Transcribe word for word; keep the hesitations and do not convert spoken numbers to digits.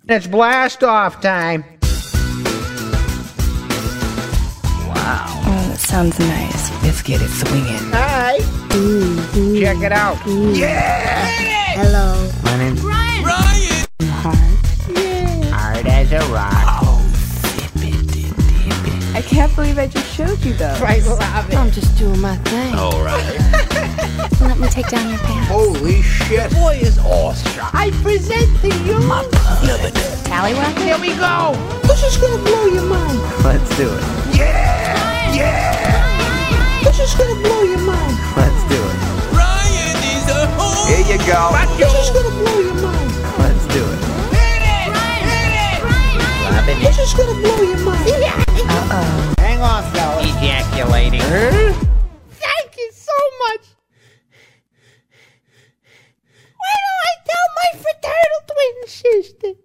It's blast off time. Wow. Oh, that sounds nice. Let's get it swinging. Hi. Ooh, Check it out. ooh. Yeah. Hello. My name's Ryan. Ryan. Heart. Yeah. Hard as a rock. Oh, zip it, dip it. I can't believe I just showed you those. I love it. I'm just doing my thing. All right. Let me take down your pants. Holy shit. Boy is awesome. I present to you. My beloved. Tallywhack? Here we go. This is gonna blow your mind. Let's do it. Yeah. Yeah. This is gonna blow your mind. Let's do it. Ryan is a home. Here you go. This is gonna blow your mind. Let's do it. Loving This is gonna blow your mind. Uh-oh. Hang on, fellas. Ejaculating. Thank you so much. Why don't I tell my fraternal twin sister?